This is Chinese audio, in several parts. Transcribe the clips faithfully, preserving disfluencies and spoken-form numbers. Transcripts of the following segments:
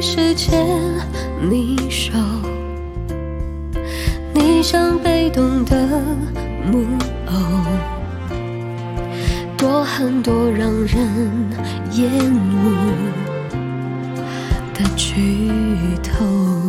世界你手，你像被动的木偶，多很多让人厌恶的剧透。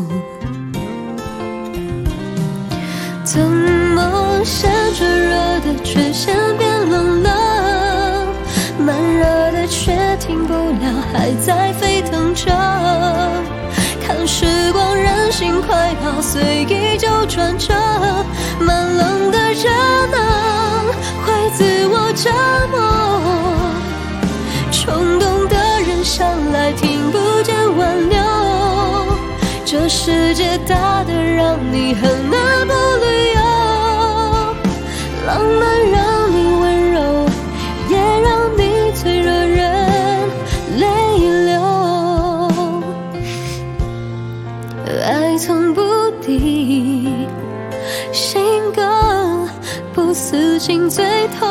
怎么先炙热的却先变冷了，慢热的却停不了，还在沸腾着。看时光任性快跑，随意就转折，慢冷的热闹会自我折磨，冲动的人向来听不见挽留。这世界大的让你很难不旅游，浪漫让你温柔，也让你最惹人泪流。爱从不敌，性格不死心最痛。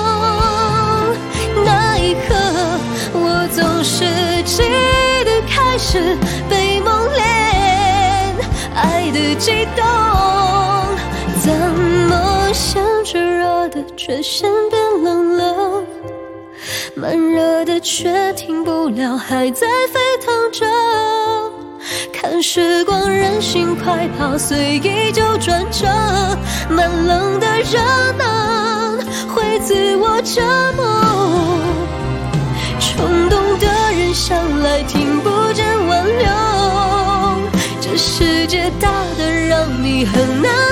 那一刻我总是记得开始被梦恋爱的激动，怎么先炙热的却先变冷了，慢热的却停不了，还在沸腾着。看时光任性快跑，随意就转折，慢冷的热闹会自我折磨，冲动的人向来听不见挽留。这世界大的让你很难